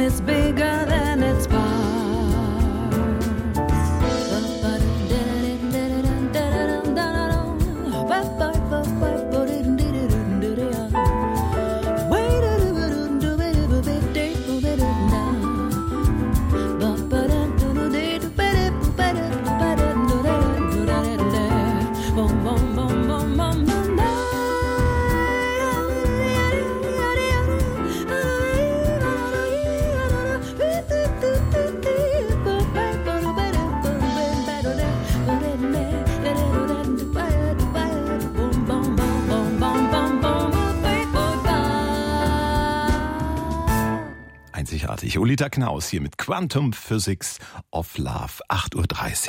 it's bigger than its parts. Einzigartig. Olita Knaus hier mit Quantum Physics of Love, 8:30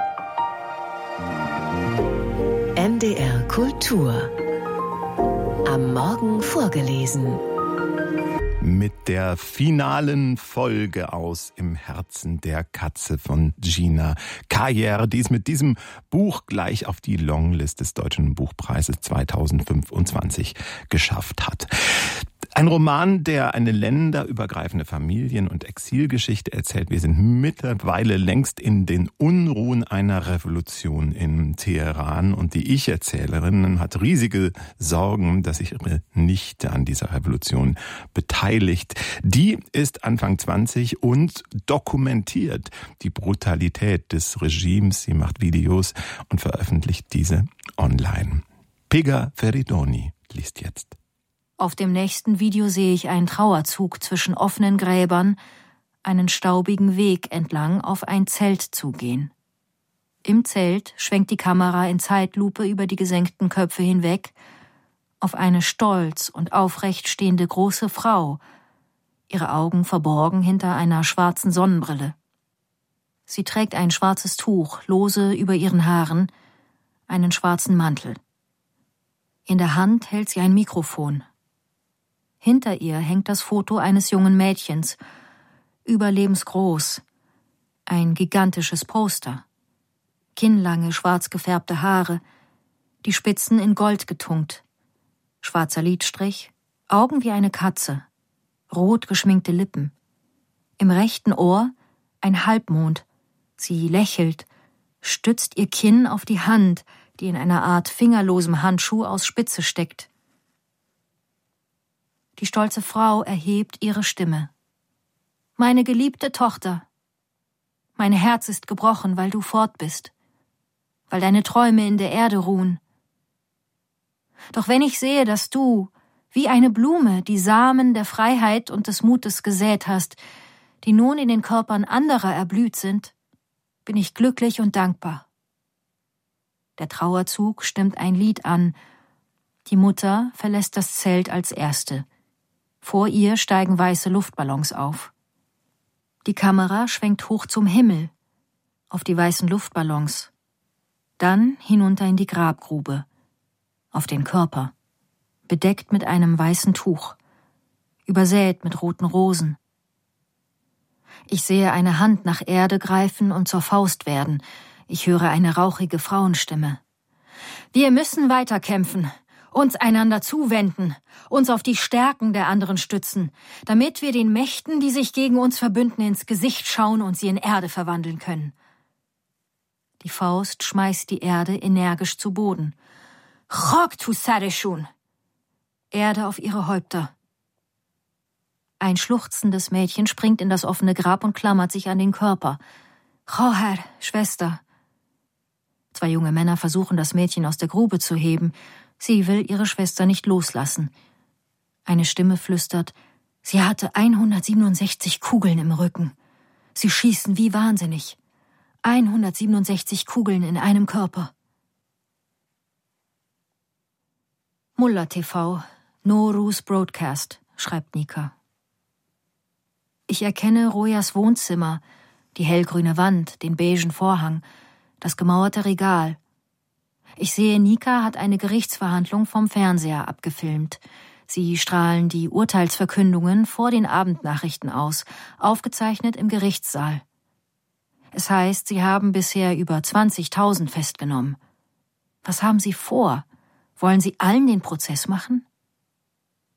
Uhr. NDR Kultur. Am Morgen vorgelesen. Mit der finalen Folge aus Im Herzen der Katze von Gina Kajer, die es mit diesem Buch gleich auf die Longlist des Deutschen Buchpreises 2025 geschafft hat. Ein Roman, der eine länderübergreifende Familien- und Exilgeschichte erzählt. Wir sind mittlerweile längst in den Unruhen einer Revolution in Teheran und die Ich-Erzählerin hat riesige Sorgen, dass sich ihre Nichte an dieser Revolution beteiligt. Die ist Anfang 20 und dokumentiert die Brutalität des Regimes. Sie macht Videos und veröffentlicht diese online. Pega Feridoni liest jetzt. Auf dem nächsten Video sehe ich einen Trauerzug zwischen offenen Gräbern, einen staubigen Weg entlang auf ein Zelt zugehen. Im Zelt schwenkt die Kamera in Zeitlupe über die gesenkten Köpfe hinweg auf eine stolz und aufrecht stehende große Frau, ihre Augen verborgen hinter einer schwarzen Sonnenbrille. Sie trägt ein schwarzes Tuch lose über ihren Haaren, einen schwarzen Mantel. In der Hand hält sie ein Mikrofon. Hinter ihr hängt das Foto eines jungen Mädchens, überlebensgroß, ein gigantisches Poster, kinnlange, schwarz gefärbte Haare, die Spitzen in Gold getunkt, schwarzer Lidstrich, Augen wie eine Katze, rot geschminkte Lippen, im rechten Ohr ein Halbmond, sie lächelt, stützt ihr Kinn auf die Hand, die in einer Art fingerlosem Handschuh aus Spitze steckt. Die stolze Frau erhebt ihre Stimme. Meine geliebte Tochter, mein Herz ist gebrochen, weil du fort bist, weil deine Träume in der Erde ruhen. Doch wenn ich sehe, dass du, wie eine Blume, die Samen der Freiheit und des Mutes gesät hast, die nun in den Körpern anderer erblüht sind, bin ich glücklich und dankbar. Der Trauerzug stimmt ein Lied an. Die Mutter verlässt das Zelt als Erste. Vor ihr steigen weiße Luftballons auf. Die Kamera schwenkt hoch zum Himmel, auf die weißen Luftballons, dann hinunter in die Grabgrube, auf den Körper, bedeckt mit einem weißen Tuch, übersät mit roten Rosen. Ich sehe eine Hand nach Erde greifen und zur Faust werden. Ich höre eine rauchige Frauenstimme. Wir müssen weiterkämpfen, uns einander zuwenden, uns auf die Stärken der anderen stützen, damit wir den Mächten, die sich gegen uns verbünden, ins Gesicht schauen und sie in Erde verwandeln können. Die Faust schmeißt die Erde energisch zu Boden. Chok tu sareshun! Erde auf ihre Häupter. Ein schluchzendes Mädchen springt in das offene Grab und klammert sich an den Körper. Choher, Schwester. 2 junge Männer versuchen, das Mädchen aus der Grube zu heben. Sie will ihre Schwester nicht loslassen. Eine Stimme flüstert, sie hatte 167 Kugeln im Rücken. Sie schießen wie wahnsinnig. 167 Kugeln in einem Körper. Mullah TV, Nowruz Broadcast, schreibt Nika. Ich erkenne Rojas Wohnzimmer, die hellgrüne Wand, den beigen Vorhang, das gemauerte Regal. Ich sehe, Nika hat eine Gerichtsverhandlung vom Fernseher abgefilmt. Sie strahlen die Urteilsverkündungen vor den Abendnachrichten aus, aufgezeichnet im Gerichtssaal. Es heißt, sie haben bisher über 20.000 festgenommen. Was haben sie vor? Wollen sie allen den Prozess machen?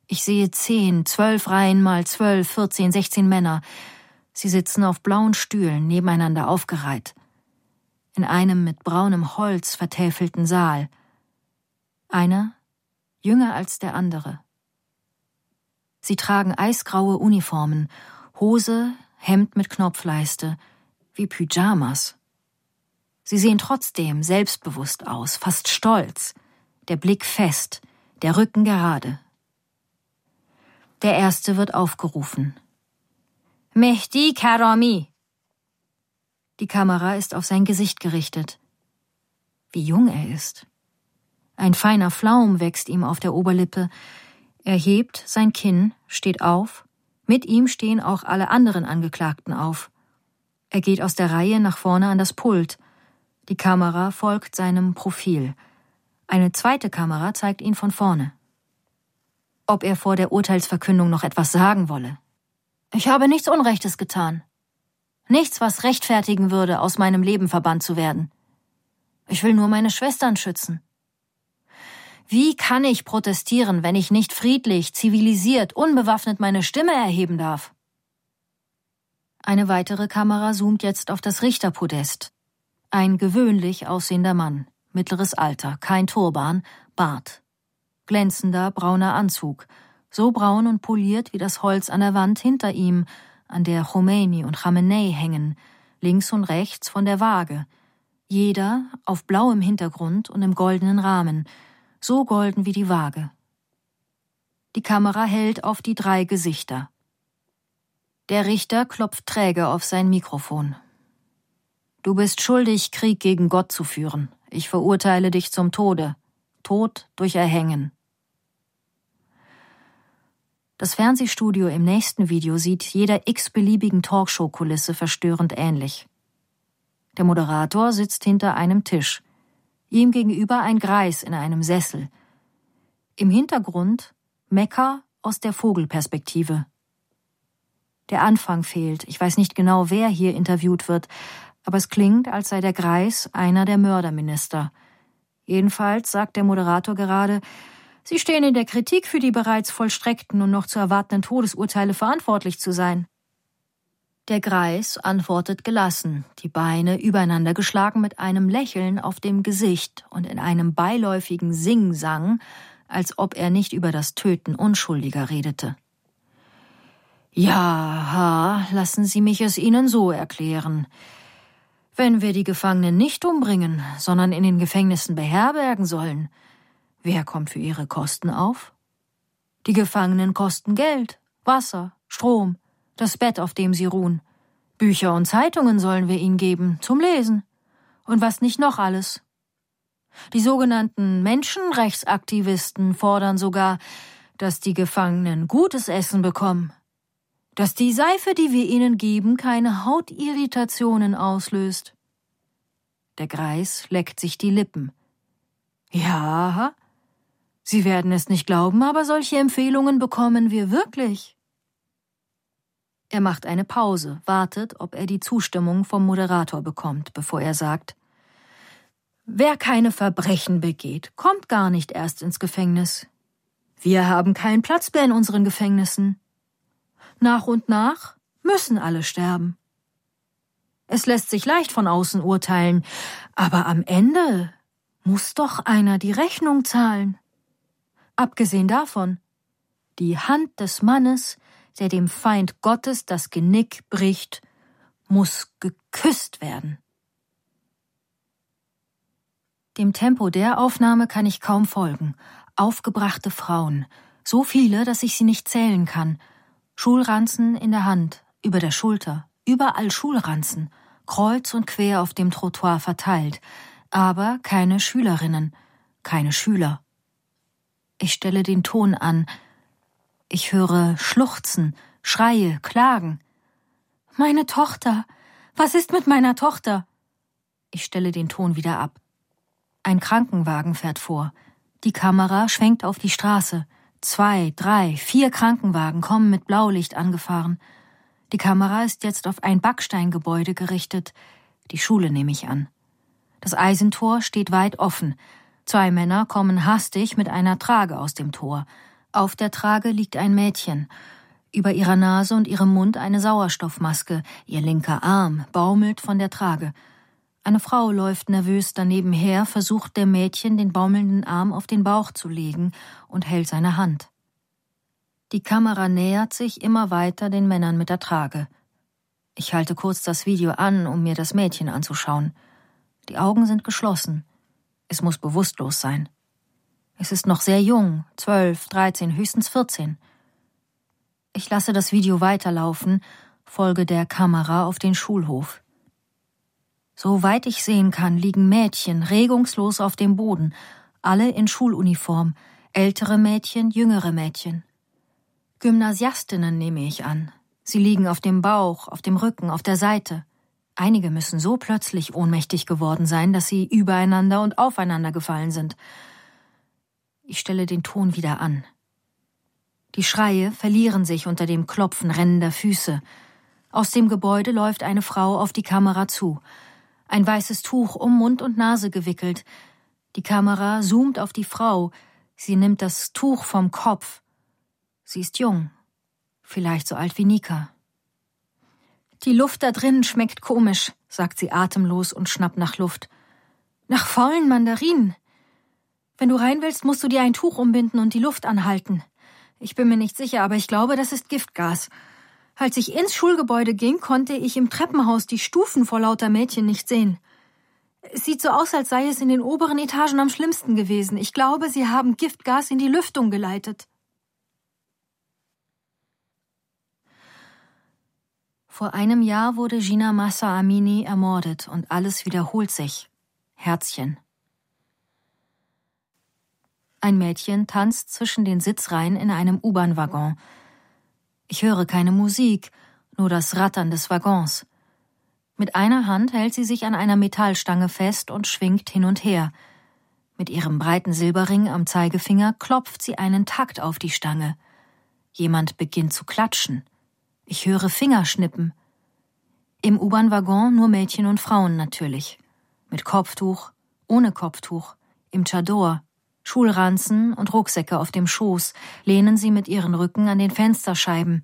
Ich sehe 10, 12 Reihen mal 12, 14, 16 Männer. Sie sitzen auf blauen Stühlen nebeneinander aufgereiht. In einem mit braunem Holz vertäfelten Saal. Einer jünger als der andere. Sie tragen eisgraue Uniformen, Hose, Hemd mit Knopfleiste, wie Pyjamas. Sie sehen trotzdem selbstbewusst aus, fast stolz, der Blick fest, der Rücken gerade. Der Erste wird aufgerufen. Mehdi Karami. Die Kamera ist auf sein Gesicht gerichtet. Wie jung er ist. Ein feiner Flaum wächst ihm auf der Oberlippe. Er hebt sein Kinn, steht auf. Mit ihm stehen auch alle anderen Angeklagten auf. Er geht aus der Reihe nach vorne an das Pult. Die Kamera folgt seinem Profil. Eine zweite Kamera zeigt ihn von vorne. Ob er vor der Urteilsverkündung noch etwas sagen wolle. Ich habe nichts Unrechtes getan. Nichts, was rechtfertigen würde, aus meinem Leben verbannt zu werden. Ich will nur meine Schwestern schützen. Wie kann ich protestieren, wenn ich nicht friedlich, zivilisiert, unbewaffnet meine Stimme erheben darf? Eine weitere Kamera zoomt jetzt auf das Richterpodest. Ein gewöhnlich aussehender Mann, mittleres Alter, kein Turban, Bart. Glänzender brauner Anzug, so braun und poliert wie das Holz an der Wand hinter ihm, an der Khomeini und Khamenei hängen, links und rechts von der Waage. Jeder auf blauem Hintergrund und im goldenen Rahmen, so golden wie die Waage. Die Kamera hält auf die 3 Gesichter. Der Richter klopft träge auf sein Mikrofon. Du bist schuldig, Krieg gegen Gott zu führen. Ich verurteile dich zum Tode. Tod durch Erhängen. Das Fernsehstudio im nächsten Video sieht jeder x-beliebigen Talkshow-Kulisse verstörend ähnlich. Der Moderator sitzt hinter einem Tisch. Ihm gegenüber ein Greis in einem Sessel. Im Hintergrund Mekka aus der Vogelperspektive. Der Anfang fehlt. Ich weiß nicht genau, wer hier interviewt wird, aber es klingt, als sei der Greis einer der Mörderminister. Jedenfalls sagt der Moderator gerade, Sie stehen in der Kritik, für die bereits vollstreckten und noch zu erwartenden Todesurteile verantwortlich zu sein. Der Greis antwortet gelassen, die Beine übereinander geschlagen mit einem Lächeln auf dem Gesicht und in einem beiläufigen Singsang, als ob er nicht über das Töten Unschuldiger redete. Ja, lassen Sie mich es Ihnen so erklären. Wenn wir die Gefangenen nicht umbringen, sondern in den Gefängnissen beherbergen sollen, wer kommt für ihre Kosten auf? Die Gefangenen kosten Geld, Wasser, Strom, das Bett, auf dem sie ruhen. Bücher und Zeitungen sollen wir ihnen geben, zum Lesen. Und was nicht noch alles? Die sogenannten Menschenrechtsaktivisten fordern sogar, dass die Gefangenen gutes Essen bekommen. Dass die Seife, die wir ihnen geben, keine Hautirritationen auslöst. Der Greis leckt sich die Lippen. Ja, Sie werden es nicht glauben, aber solche Empfehlungen bekommen wir wirklich. Er macht eine Pause, wartet, ob er die Zustimmung vom Moderator bekommt, bevor er sagt, wer keine Verbrechen begeht, kommt gar nicht erst ins Gefängnis. Wir haben keinen Platz mehr in unseren Gefängnissen. Nach und nach müssen alle sterben. Es lässt sich leicht von außen urteilen, aber am Ende muss doch einer die Rechnung zahlen. Abgesehen davon, die Hand des Mannes, der dem Feind Gottes das Genick bricht, muss geküsst werden. Dem Tempo der Aufnahme kann ich kaum folgen. Aufgebrachte Frauen, so viele, dass ich sie nicht zählen kann. Schulranzen in der Hand, über der Schulter, überall Schulranzen, kreuz und quer auf dem Trottoir verteilt, aber keine Schülerinnen, keine Schüler. Ich stelle den Ton an. Ich höre Schluchzen, Schreie, Klagen. Meine Tochter! Was ist mit meiner Tochter? Ich stelle den Ton wieder ab. Ein Krankenwagen fährt vor. Die Kamera schwenkt auf die Straße. 2, 3, 4 Krankenwagen kommen mit Blaulicht angefahren. Die Kamera ist jetzt auf ein Backsteingebäude gerichtet. Die Schule nehme ich an. Das Eisentor steht weit offen. 2 Männer kommen hastig mit einer Trage aus dem Tor. Auf der Trage liegt ein Mädchen. Über ihrer Nase und ihrem Mund eine Sauerstoffmaske. Ihr linker Arm baumelt von der Trage. Eine Frau läuft nervös daneben her, versucht dem Mädchen den baumelnden Arm auf den Bauch zu legen und hält seine Hand. Die Kamera nähert sich immer weiter den Männern mit der Trage. Ich halte kurz das Video an, um mir das Mädchen anzuschauen. Die Augen sind geschlossen. Es muss bewusstlos sein. Es ist noch sehr jung, 12, 13, höchstens 14. Ich lasse das Video weiterlaufen, folge der Kamera auf den Schulhof. Soweit ich sehen kann, liegen Mädchen regungslos auf dem Boden, alle in Schuluniform, ältere Mädchen, jüngere Mädchen. Gymnasiastinnen nehme ich an. Sie liegen auf dem Bauch, auf dem Rücken, auf der Seite. Einige müssen so plötzlich ohnmächtig geworden sein, dass sie übereinander und aufeinander gefallen sind. Ich stelle den Ton wieder an. Die Schreie verlieren sich unter dem Klopfen rennender Füße. Aus dem Gebäude läuft eine Frau auf die Kamera zu. Ein weißes Tuch um Mund und Nase gewickelt. Die Kamera zoomt auf die Frau. Sie nimmt das Tuch vom Kopf. Sie ist jung. Vielleicht so alt wie Nika. »Die Luft da drinnen schmeckt komisch«, sagt sie atemlos und schnappt nach Luft. »Nach faulen Mandarinen. Wenn du rein willst, musst du dir ein Tuch umbinden und die Luft anhalten. Ich bin mir nicht sicher, aber ich glaube, das ist Giftgas. Als ich ins Schulgebäude ging, konnte ich im Treppenhaus die Stufen vor lauter Mädchen nicht sehen. Es sieht so aus, als sei es in den oberen Etagen am schlimmsten gewesen. Ich glaube, sie haben Giftgas in die Lüftung geleitet.« Vor einem Jahr wurde Jina Mahsa Amini ermordet und alles wiederholt sich. Herzchen. Ein Mädchen tanzt zwischen den Sitzreihen in einem U-Bahn-Waggon. Ich höre keine Musik, nur das Rattern des Waggons. Mit einer Hand hält sie sich an einer Metallstange fest und schwingt hin und her. Mit ihrem breiten Silberring am Zeigefinger klopft sie einen Takt auf die Stange. Jemand beginnt zu klatschen. Ich höre Fingerschnippen. Im U-Bahn-Waggon nur Mädchen und Frauen natürlich. Mit Kopftuch, ohne Kopftuch, im Chador, Schulranzen und Rucksäcke auf dem Schoß, lehnen sie mit ihren Rücken an den Fensterscheiben.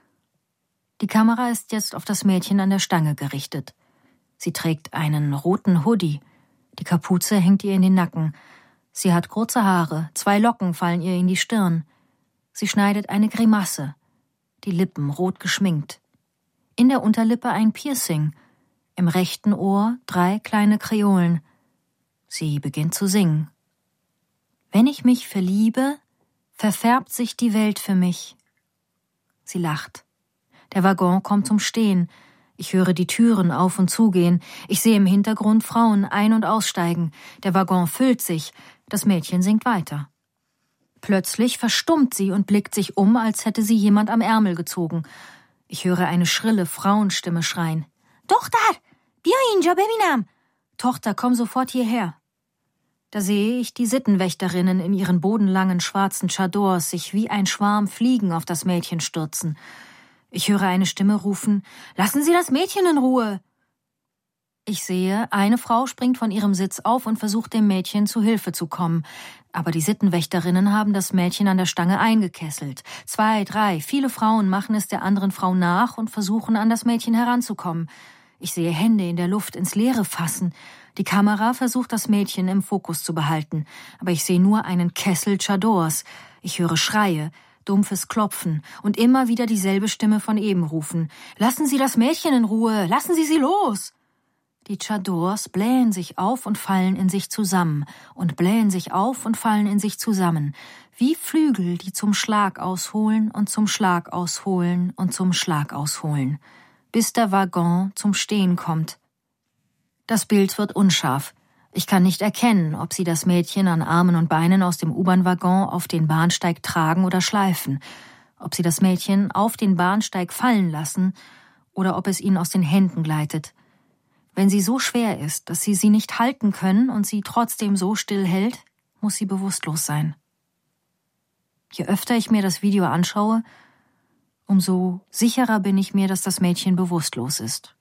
Die Kamera ist jetzt auf das Mädchen an der Stange gerichtet. Sie trägt einen roten Hoodie. Die Kapuze hängt ihr in den Nacken. Sie hat kurze Haare, 2 Locken fallen ihr in die Stirn. Sie schneidet eine Grimasse. Die Lippen rot geschminkt. In der Unterlippe ein Piercing. Im rechten Ohr 3 kleine Kreolen. Sie beginnt zu singen. Wenn ich mich verliebe, verfärbt sich die Welt für mich. Sie lacht. Der Waggon kommt zum Stehen. Ich höre die Türen auf und zugehen. Ich sehe im Hintergrund Frauen ein- und aussteigen. Der Waggon füllt sich. Das Mädchen singt weiter. Plötzlich verstummt sie und blickt sich um, als hätte sie jemand am Ärmel gezogen. Ich höre eine schrille Frauenstimme schreien. »Tochter, bia inja bebinam!« »Tochter, komm sofort hierher!« Da sehe ich die Sittenwächterinnen in ihren bodenlangen schwarzen Chadors sich wie ein Schwarm Fliegen auf das Mädchen stürzen. Ich höre eine Stimme rufen, »Lassen Sie das Mädchen in Ruhe!« Ich sehe, eine Frau springt von ihrem Sitz auf und versucht dem Mädchen zu Hilfe zu kommen. Aber die Sittenwächterinnen haben das Mädchen an der Stange eingekesselt. 2, 3, viele Frauen machen es der anderen Frau nach und versuchen, an das Mädchen heranzukommen. Ich sehe Hände in der Luft ins Leere fassen. Die Kamera versucht, das Mädchen im Fokus zu behalten. Aber ich sehe nur einen Kessel Chadors. Ich höre Schreie, dumpfes Klopfen und immer wieder dieselbe Stimme von eben rufen. »Lassen Sie das Mädchen in Ruhe! Lassen Sie sie los!« Die Chadors blähen sich auf und fallen in sich zusammen und blähen sich auf und fallen in sich zusammen, wie Flügel, die zum Schlag ausholen und zum Schlag ausholen und zum Schlag ausholen, bis der Waggon zum Stehen kommt. Das Bild wird unscharf. Ich kann nicht erkennen, ob sie das Mädchen an Armen und Beinen aus dem U-Bahn-Waggon auf den Bahnsteig tragen oder schleifen, ob sie das Mädchen auf den Bahnsteig fallen lassen oder ob es ihnen aus den Händen gleitet. Wenn sie so schwer ist, dass sie nicht halten können und sie trotzdem so still hält, muss sie bewusstlos sein. Je öfter ich mir das Video anschaue, umso sicherer bin ich mir, dass das Mädchen bewusstlos ist.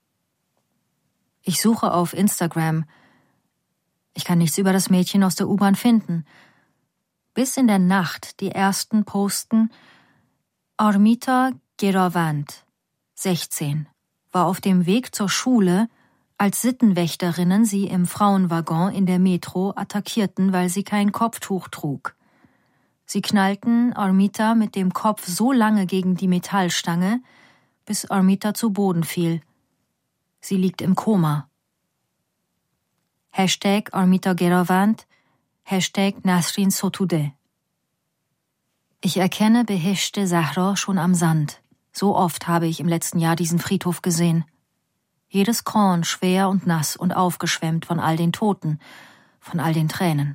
Ich suche auf Instagram. Ich kann nichts über das Mädchen aus der U-Bahn finden. bis in der Nacht die ersten posten: Armita Geravant, 16, war auf dem Weg zur Schule, als Sittenwächterinnen sie im Frauenwaggon in der Metro attackierten, weil sie kein Kopftuch trug. Sie knallten Armita mit dem Kopf so lange gegen die Metallstange, bis Armita zu Boden fiel. Sie liegt im Koma. #Armita Geravant, #Nasrin Sotoudeh. Ich erkenne Beheshte Zahra schon am Sand. So oft habe ich im letzten Jahr diesen Friedhof gesehen. Jedes Korn schwer und nass und aufgeschwemmt von all den Toten, von all den Tränen.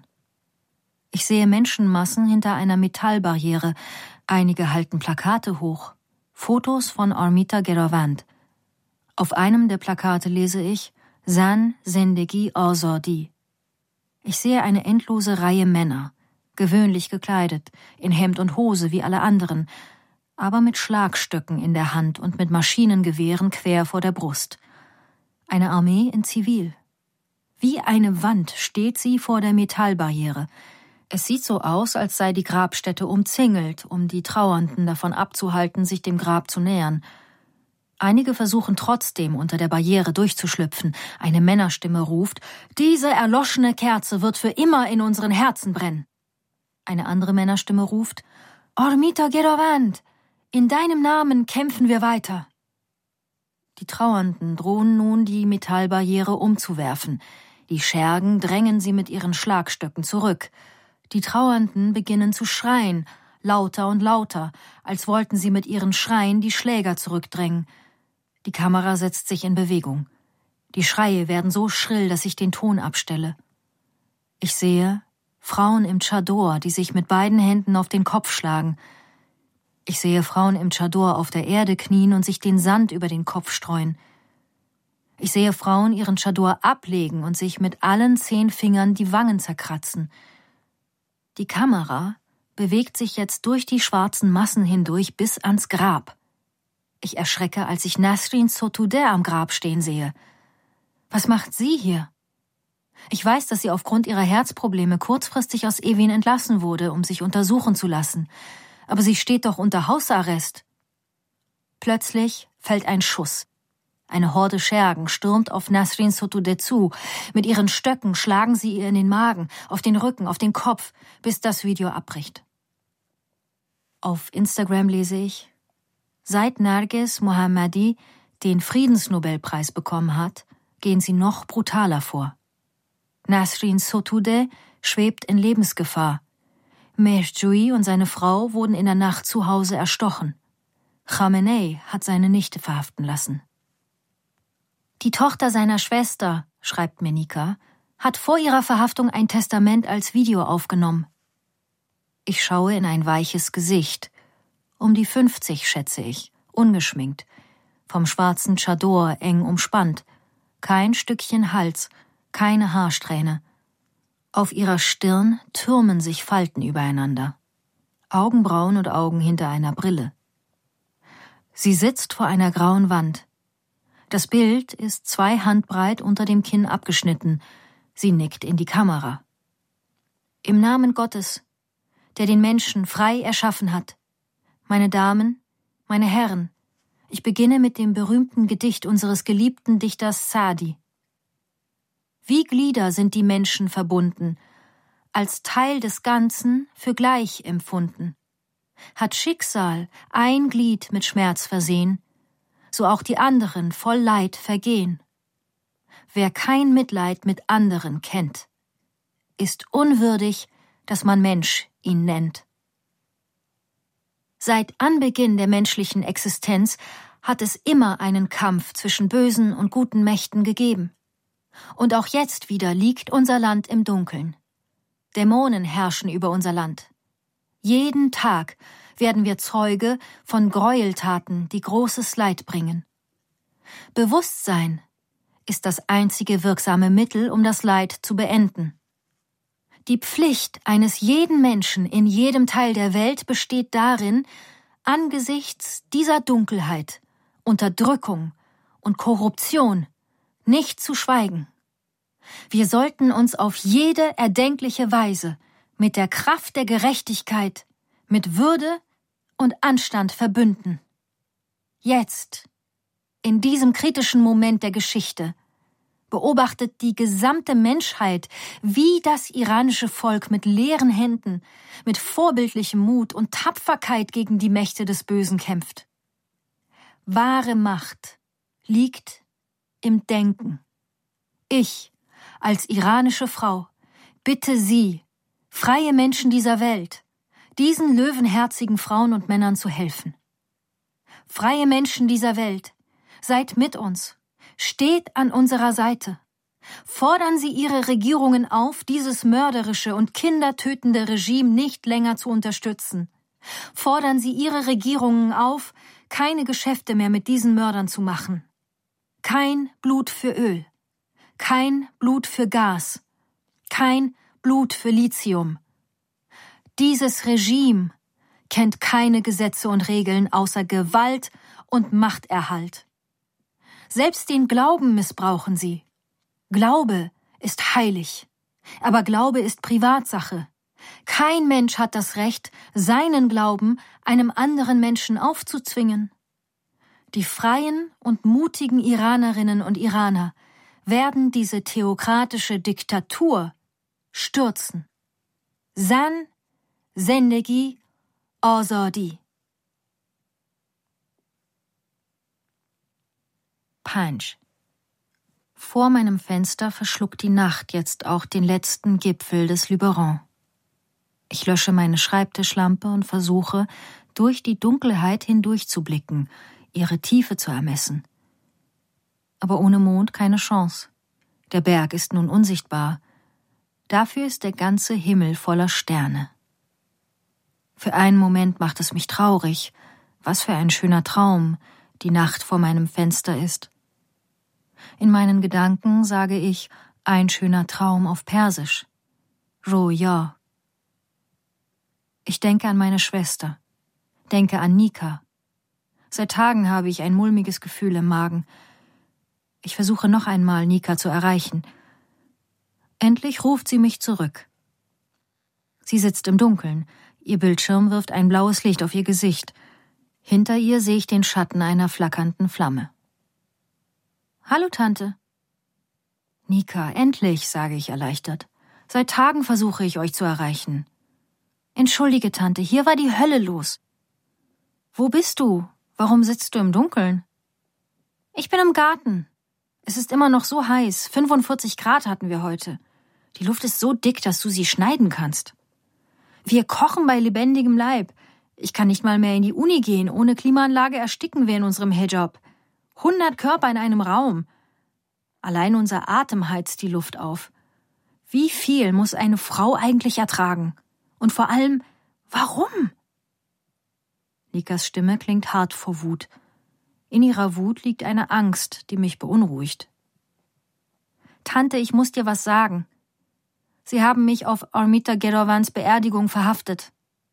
Ich sehe Menschenmassen hinter einer Metallbarriere. Einige halten Plakate hoch. Fotos von Armita Geravant. Auf einem der Plakate lese ich: Zan Zendegi Azadi. Ich sehe eine endlose Reihe Männer, gewöhnlich gekleidet, in Hemd und Hose wie alle anderen, aber mit Schlagstöcken in der Hand und mit Maschinengewehren quer vor der Brust. Eine Armee in Zivil. Wie eine Wand steht sie vor der Metallbarriere. Es sieht so aus, als sei die Grabstätte umzingelt, um die Trauernden davon abzuhalten, sich dem Grab zu nähern. Einige versuchen trotzdem, unter der Barriere durchzuschlüpfen. Eine Männerstimme ruft: Diese erloschene Kerze wird für immer in unseren Herzen brennen. Eine andere Männerstimme ruft: Armita Geravant, in deinem Namen kämpfen wir weiter. Die Trauernden drohen nun, die Metallbarriere umzuwerfen. Die Schergen drängen sie mit ihren Schlagstöcken zurück. Die Trauernden beginnen zu schreien, lauter und lauter, als wollten sie mit ihren Schreien die Schläger zurückdrängen. Die Kamera setzt sich in Bewegung. Die Schreie werden so schrill, dass ich den Ton abstelle. Ich sehe Frauen im Chador, die sich mit beiden Händen auf den Kopf schlagen. Ich sehe Frauen im Chador auf der Erde knien und sich den Sand über den Kopf streuen. Ich sehe Frauen ihren Chador ablegen und sich mit allen 10 Fingern die Wangen zerkratzen. Die Kamera bewegt sich jetzt durch die schwarzen Massen hindurch bis ans Grab. Ich erschrecke, als ich Nasrin Sotoudeh am Grab stehen sehe. Was macht sie hier? Ich weiß, dass sie aufgrund ihrer Herzprobleme kurzfristig aus Evin entlassen wurde, um sich untersuchen zu lassen. Aber sie steht doch unter Hausarrest. Plötzlich fällt ein Schuss. Eine Horde Schergen stürmt auf Nasrin Sotoudeh zu. Mit ihren Stöcken schlagen sie ihr in den Magen, auf den Rücken, auf den Kopf, bis das Video abbricht. Auf Instagram lese ich: Seit Narges Mohammadi den Friedensnobelpreis bekommen hat, gehen sie noch brutaler vor. Nasrin Sotoudeh schwebt in Lebensgefahr. Mehjoui und seine Frau wurden in der Nacht zu Hause erstochen. Khamenei hat seine Nichte verhaften lassen. Die Tochter seiner Schwester, schreibt Menika, hat vor ihrer Verhaftung ein Testament als Video aufgenommen. Ich schaue in ein weiches Gesicht. Um die 50, schätze ich, ungeschminkt, vom schwarzen Chador eng umspannt, kein Stückchen Hals, keine Haarsträhne. Auf ihrer Stirn türmen sich Falten übereinander. Augenbrauen und Augen hinter einer Brille. Sie sitzt vor einer grauen Wand. Das Bild ist 2 Handbreit unter dem Kinn abgeschnitten. Sie nickt in die Kamera. Im Namen Gottes, der den Menschen frei erschaffen hat. Meine Damen, meine Herren, ich beginne mit dem berühmten Gedicht unseres geliebten Dichters Saadi. Wie Glieder sind die Menschen verbunden, als Teil des Ganzen für gleich empfunden. Hat Schicksal ein Glied mit Schmerz versehen, so auch die anderen voll Leid vergehen. Wer kein Mitleid mit anderen kennt, ist unwürdig, dass man Mensch ihn nennt. Seit Anbeginn der menschlichen Existenz hat es immer einen Kampf zwischen bösen und guten Mächten gegeben. Und auch jetzt wieder liegt unser Land im Dunkeln. Dämonen herrschen über unser Land. Jeden Tag werden wir Zeuge von Gräueltaten, die großes Leid bringen. Bewusstsein ist das einzige wirksame Mittel, um das Leid zu beenden. Die Pflicht eines jeden Menschen in jedem Teil der Welt besteht darin, angesichts dieser Dunkelheit, Unterdrückung und Korruption nicht zu schweigen. Wir sollten uns auf jede erdenkliche Weise mit der Kraft der Gerechtigkeit, mit Würde und Anstand verbünden. Jetzt, in diesem kritischen Moment der Geschichte, beobachtet die gesamte Menschheit, wie das iranische Volk mit leeren Händen, mit vorbildlichem Mut und Tapferkeit gegen die Mächte des Bösen kämpft. Wahre Macht liegt im Denken. Ich, als iranische Frau, bitte Sie, freie Menschen dieser Welt, diesen löwenherzigen Frauen und Männern zu helfen. Freie Menschen dieser Welt, seid mit uns, steht an unserer Seite. Fordern Sie Ihre Regierungen auf, dieses mörderische und kindertötende Regime nicht länger zu unterstützen. Fordern Sie Ihre Regierungen auf, keine Geschäfte mehr mit diesen Mördern zu machen. Kein Blut für Öl, kein Blut für Gas, kein Blut für Lithium. Dieses Regime kennt keine Gesetze und Regeln außer Gewalt und Machterhalt. Selbst den Glauben missbrauchen sie. Glaube ist heilig, aber Glaube ist Privatsache. Kein Mensch hat das Recht, seinen Glauben einem anderen Menschen aufzuzwingen. Die freien und mutigen Iranerinnen und Iraner werden diese theokratische Diktatur stürzen. Zan, Zendegi, Azadi. Punch. Vor meinem Fenster verschluckt die Nacht jetzt auch den letzten Gipfel des Luberon. Ich lösche meine Schreibtischlampe und versuche, durch die Dunkelheit hindurchzublicken, ihre Tiefe zu ermessen. Aber ohne Mond keine Chance. Der Berg ist nun unsichtbar. Dafür ist der ganze Himmel voller Sterne. Für einen Moment macht es mich traurig. Was für ein schöner Traum die Nacht vor meinem Fenster ist. In meinen Gedanken sage ich ein schöner Traum auf Persisch. Roya. Ich denke an meine Schwester, denke an Nika. Seit Tagen habe ich ein mulmiges Gefühl im Magen. Ich versuche noch einmal, Nika zu erreichen. Endlich ruft sie mich zurück. Sie sitzt im Dunkeln. Ihr Bildschirm wirft ein blaues Licht auf ihr Gesicht. Hinter ihr sehe ich den Schatten einer flackernden Flamme. »Hallo, Tante.« »Nika, endlich«, sage ich erleichtert. »Seit Tagen versuche ich, euch zu erreichen.« »Entschuldige, Tante, hier war die Hölle los.« »Wo bist du? Warum sitzt du im Dunkeln?« »Ich bin im Garten. Es ist immer noch so heiß. 45 Grad hatten wir heute. Die Luft ist so dick, dass du sie schneiden kannst. Wir kochen bei lebendigem Leib. Ich kann nicht mal mehr in die Uni gehen. Ohne Klimaanlage ersticken wir in unserem Hijab. 100 Körper in einem Raum. Allein unser Atem heizt die Luft auf. Wie viel muss eine Frau eigentlich ertragen? Und vor allem, warum?« Nikas Stimme klingt hart vor Wut. In ihrer Wut liegt eine Angst, die mich beunruhigt. »Tante, ich muss dir was sagen. Sie haben mich auf Armita Gerovans Beerdigung verhaftet.«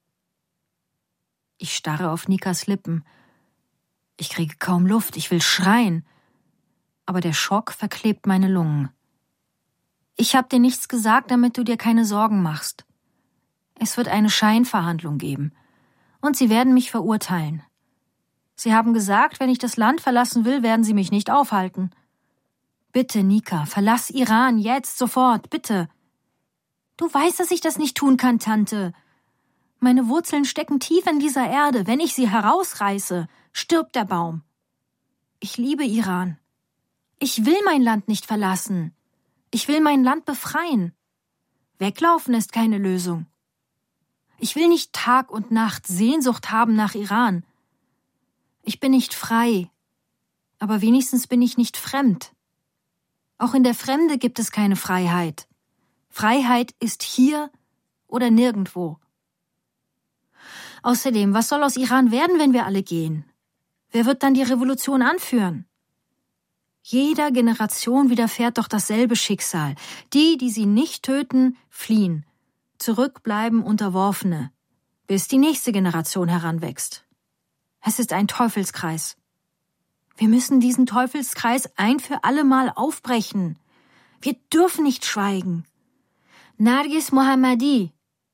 Ich starre auf Nikas Lippen. Ich kriege kaum Luft, ich will schreien. Aber der Schock verklebt meine Lungen. »Ich habe dir nichts gesagt, damit du dir keine Sorgen machst. Es wird eine Scheinverhandlung geben. Und sie werden mich verurteilen. Sie haben gesagt, wenn ich das Land verlassen will, werden sie mich nicht aufhalten. Bitte, Nika, verlass Iran, jetzt, sofort, bitte.« »Du weißt, dass ich das nicht tun kann, Tante. Meine Wurzeln stecken tief in dieser Erde. Wenn ich sie herausreiße, stirbt der Baum. Ich liebe Iran. Ich will mein Land nicht verlassen. Ich will mein Land befreien. Weglaufen ist keine Lösung. Ich will nicht Tag und Nacht Sehnsucht haben nach Iran. Ich bin nicht frei, aber wenigstens bin ich nicht fremd. Auch in der Fremde gibt es keine Freiheit. Freiheit ist hier oder nirgendwo. Außerdem, was soll aus Iran werden, wenn wir alle gehen? Wer wird dann die Revolution anführen? Jeder Generation widerfährt doch dasselbe Schicksal. Die, die sie nicht töten, fliehen. Zurück bleiben Unterworfene, bis die nächste Generation heranwächst. Es ist ein Teufelskreis. Wir müssen diesen Teufelskreis ein für alle Mal aufbrechen. Wir dürfen nicht schweigen. Nargis Mohammadi,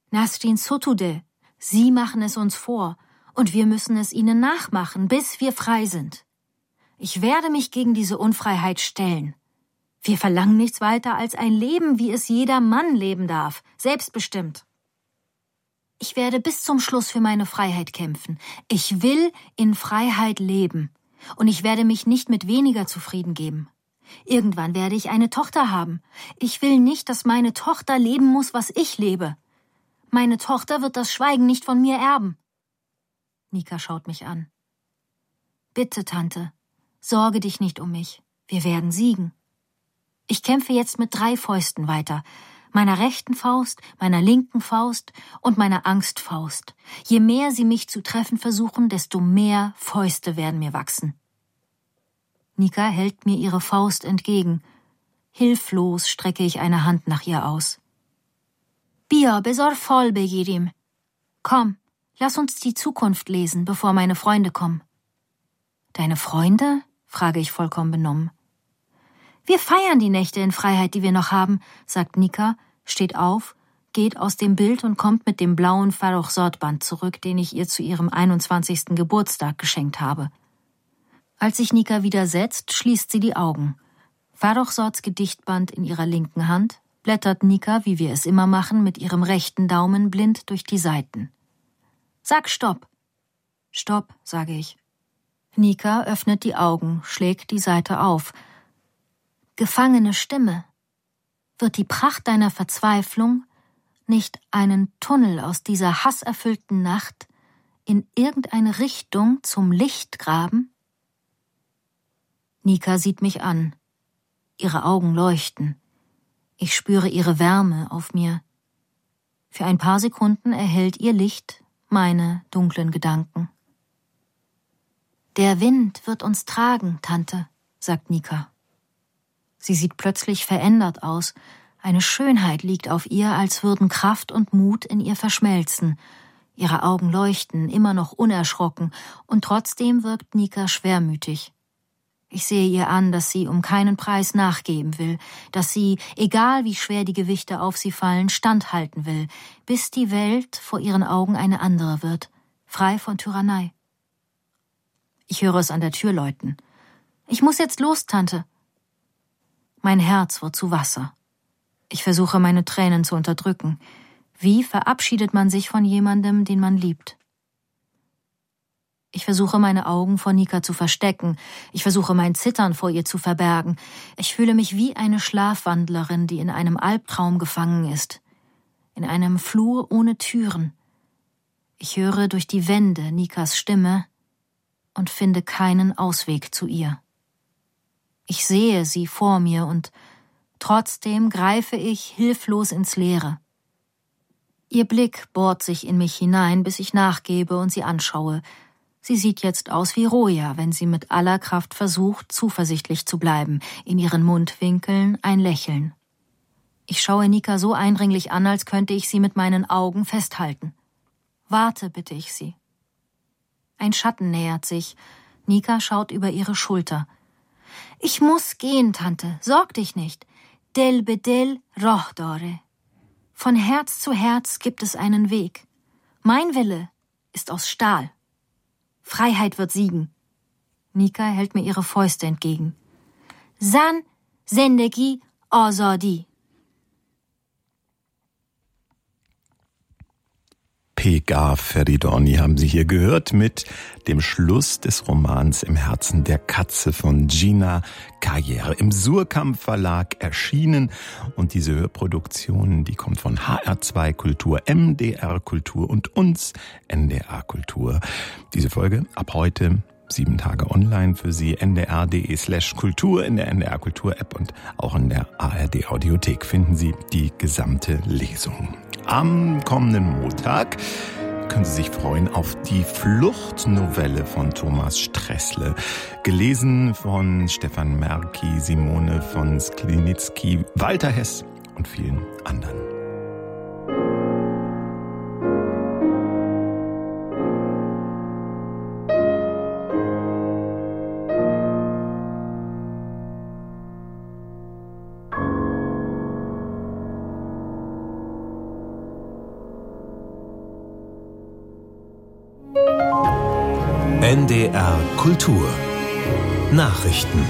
Nasrin Sotude, sie machen es uns vor, und wir müssen es ihnen nachmachen, bis wir frei sind. Ich werde mich gegen diese Unfreiheit stellen. Wir verlangen nichts weiter als ein Leben, wie es jeder Mann leben darf, selbstbestimmt. Ich werde bis zum Schluss für meine Freiheit kämpfen. Ich will in Freiheit leben. Und ich werde mich nicht mit weniger zufrieden geben. Irgendwann werde ich eine Tochter haben. Ich will nicht, dass meine Tochter leben muss, was ich lebe. Meine Tochter wird das Schweigen nicht von mir erben. Nika schaut mich an. Bitte, Tante, sorge dich nicht um mich. Wir werden siegen. Ich kämpfe jetzt mit 3 Fäusten weiter. Meiner rechten Faust, meiner linken Faust und meiner Angstfaust. Je mehr sie mich zu treffen versuchen, desto mehr Fäuste werden mir wachsen. Nika hält mir ihre Faust entgegen. Hilflos strecke ich eine Hand nach ihr aus. Bia, besor voll begirim. Komm, lass uns die Zukunft lesen, bevor meine Freunde kommen. Deine Freunde? Frage ich vollkommen benommen. Wir feiern die Nächte in Freiheit, die wir noch haben, sagt Nika, steht auf, geht aus dem Bild und kommt mit dem blauen Farrochsort-Band zurück, den ich ihr zu ihrem 21. Geburtstag geschenkt habe. Als sich Nika wieder setzt, schließt sie die Augen. Farrochsorts Gedichtband in ihrer linken Hand, blättert Nika, wie wir es immer machen, mit ihrem rechten Daumen blind durch die Seiten. Sag Stopp. Stopp, sage ich. Nika öffnet die Augen, schlägt die Seite auf. Gefangene Stimme. Wird die Pracht deiner Verzweiflung nicht einen Tunnel aus dieser hasserfüllten Nacht in irgendeine Richtung zum Licht graben? Nika sieht mich an. Ihre Augen leuchten. Ich spüre ihre Wärme auf mir. Für ein paar Sekunden erhellt ihr Licht meine dunklen Gedanken. Der Wind wird uns tragen, Tante, sagt Nika. Sie sieht plötzlich verändert aus. Eine Schönheit liegt auf ihr, als würden Kraft und Mut in ihr verschmelzen. Ihre Augen leuchten, immer noch unerschrocken, und trotzdem wirkt Nika schwermütig. Ich sehe ihr an, dass sie um keinen Preis nachgeben will, dass sie, egal wie schwer die Gewichte auf sie fallen, standhalten will, bis die Welt vor ihren Augen eine andere wird, frei von Tyrannei. Ich höre es an der Tür läuten. Ich muss jetzt los, Tante. Mein Herz wird zu Wasser. Ich versuche, meine Tränen zu unterdrücken. Wie verabschiedet man sich von jemandem, den man liebt? Ich versuche, meine Augen vor Nika zu verstecken. Ich versuche, mein Zittern vor ihr zu verbergen. Ich fühle mich wie eine Schlafwandlerin, die in einem Albtraum gefangen ist. In einem Flur ohne Türen. Ich höre durch die Wände Nikas Stimme und finde keinen Ausweg zu ihr. Ich sehe sie vor mir und trotzdem greife ich hilflos ins Leere. Ihr Blick bohrt sich in mich hinein, bis ich nachgebe und sie anschaue. Sie sieht jetzt aus wie Roja, wenn sie mit aller Kraft versucht, zuversichtlich zu bleiben, in ihren Mundwinkeln ein Lächeln. Ich schaue Nika so eindringlich an, als könnte ich sie mit meinen Augen festhalten. Warte, bitte ich sie. Ein Schatten nähert sich. Nika schaut über ihre Schulter. Ich muss gehen, Tante, sorg dich nicht. Del bedel roh dore. Von Herz zu Herz gibt es einen Weg. Mein Wille ist aus Stahl. Freiheit wird siegen. Nika hält mir ihre Fäuste entgegen. Zan, Zendegi, Azadi. Pegah Feridorni haben Sie hier gehört mit dem Schluss des Romans Im Herzen der Katze von Gina Kajer im Suhrkamp Verlag erschienen. Und diese Hörproduktion, die kommt von HR2 Kultur, MDR Kultur und uns, NDR Kultur. Diese Folge ab heute 7 Tage online für Sie, ndr.de/kultur, in der NDR Kultur App und auch in der ARD Audiothek finden Sie die gesamte Lesung. Am kommenden Montag können Sie sich freuen auf die Fluchtnovelle von Thomas Stressle, gelesen von Stefan Merki, Simone von Sklinitzky, Walter Hess und vielen anderen. NDR Kultur Nachrichten.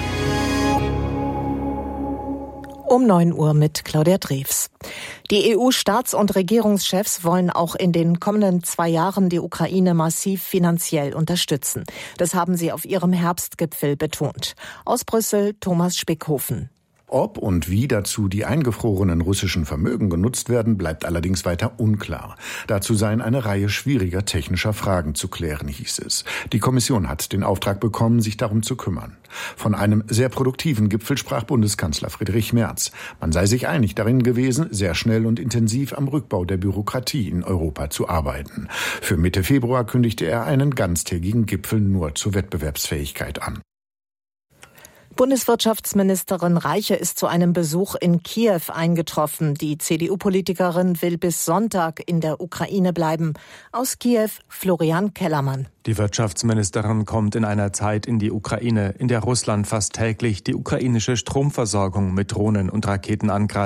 Um 9 Uhr mit Claudia Drews. Die EU-Staats- und Regierungschefs wollen auch in den kommenden 2 Jahren die Ukraine massiv finanziell unterstützen. Das haben sie auf ihrem Herbstgipfel betont. Aus Brüssel Thomas Spickhofen. Ob und wie dazu die eingefrorenen russischen Vermögen genutzt werden, bleibt allerdings weiter unklar. Dazu seien eine Reihe schwieriger technischer Fragen zu klären, hieß es. Die Kommission hat den Auftrag bekommen, sich darum zu kümmern. Von einem sehr produktiven Gipfel sprach Bundeskanzler Friedrich Merz. Man sei sich einig darin gewesen, sehr schnell und intensiv am Rückbau der Bürokratie in Europa zu arbeiten. Für Mitte Februar kündigte er einen ganztägigen Gipfel nur zur Wettbewerbsfähigkeit an. Bundeswirtschaftsministerin Reiche ist zu einem Besuch in Kiew eingetroffen. Die CDU-Politikerin will bis Sonntag in der Ukraine bleiben. Aus Kiew Florian Kellermann. Die Wirtschaftsministerin kommt in einer Zeit in die Ukraine, in der Russland fast täglich die ukrainische Stromversorgung mit Drohnen und Raketen angreift.